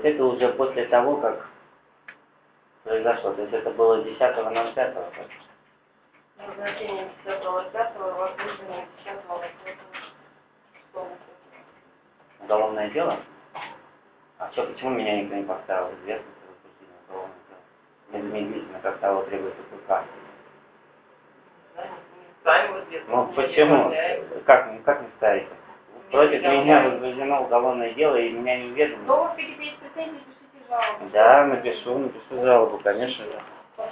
есть это уже после того, как произошло. То есть это было 10.05. Назначение 10.05, возбуждение 10.05. Уголовное дело? А что, почему меня никто не поставил в известность о возбуждении уголовного дела? Незамедлительно, как того требует УПК. Ну почему? Как не ставите? Против меня возбуждено уголовное дело и меня не уведомили. Но у вас какие-то есть претензии, пишите жалобу. Да, напишу жалобу, конечно же.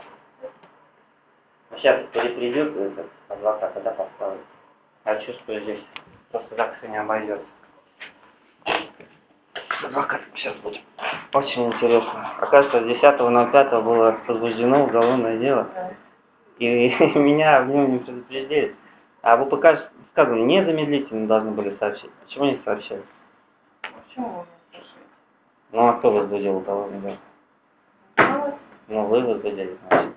Сейчас придет этот адвокат, тогда поставить. А чувствую здесь просто так все не обойдется. Адвокат сейчас будет. Очень интересно. Оказывается, 10.05 было возбуждено уголовное дело. И меня в нем не предупредили. А в УПК сказано, незамедлительно должны были сообщить. Почему не сообщили? Почему вы меня спрашиваете? Ну а кто возбудил уголовное дело? Ну вы возбудили, значит.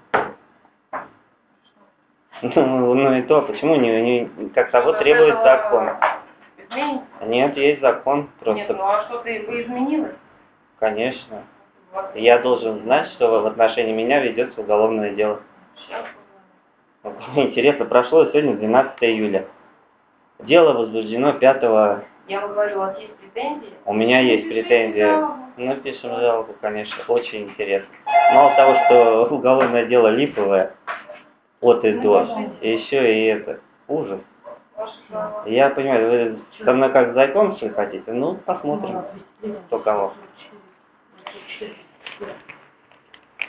Ну и то, почему как того требует закон? Изменится? Нет, есть закон. Просто... Нет, ну а что-то изменилось? Конечно. Я должен знать, что в отношении меня ведется уголовное дело. Сейчас. Интересно, прошло сегодня 12 июля. Дело возбуждено 5. Я вам говорю, у вас есть претензии? У меня есть Напишите претензии. жалобу. Напишем жалобу, конечно. Очень интересно. Мало того, что уголовное дело липовое от и до, еще и это. Ужас. Ваша жалоба. Я понимаю, вы со мной как с зайком, что ли, хотите? Ну, посмотрим, кто кого.